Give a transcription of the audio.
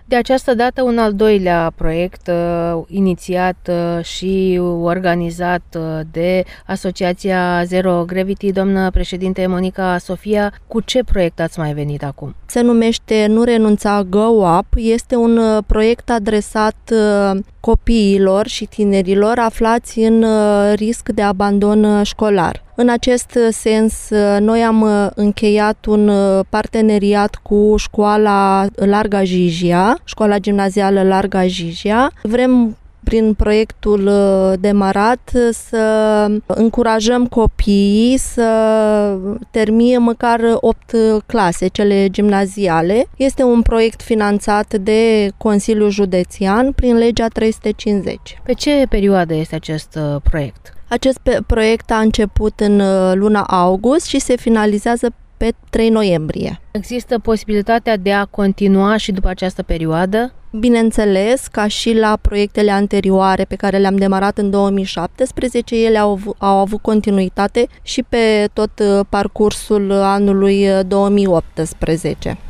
De această dată un al doilea proiect inițiat și organizat de Asociația Zero Gravity. Doamnă președinte Monica Sofia, cu ce proiect ați mai venit acum? Se numește Nu renunța, Go Up. Este un proiect adresat copiilor și tinerilor aflați în risc de abandon școlar. În acest sens, noi am încheiat un parteneriat cu școala Larga Jijia, școala gimnazială Larga Jijia. Vrem prin proiectul demarat să încurajăm copiii să termine măcar 8 clase, cele gimnaziale. Este un proiect finanțat de Consiliul Județean prin legea 350. Pe ce perioadă este acest proiect? Acest proiect a început în luna august și se finalizează pe 3 noiembrie. Există posibilitatea de a continua și după această perioadă? Bineînțeles, ca și la proiectele anterioare pe care le-am demarat în 2017, ele au avut continuitate și pe tot parcursul anului 2018.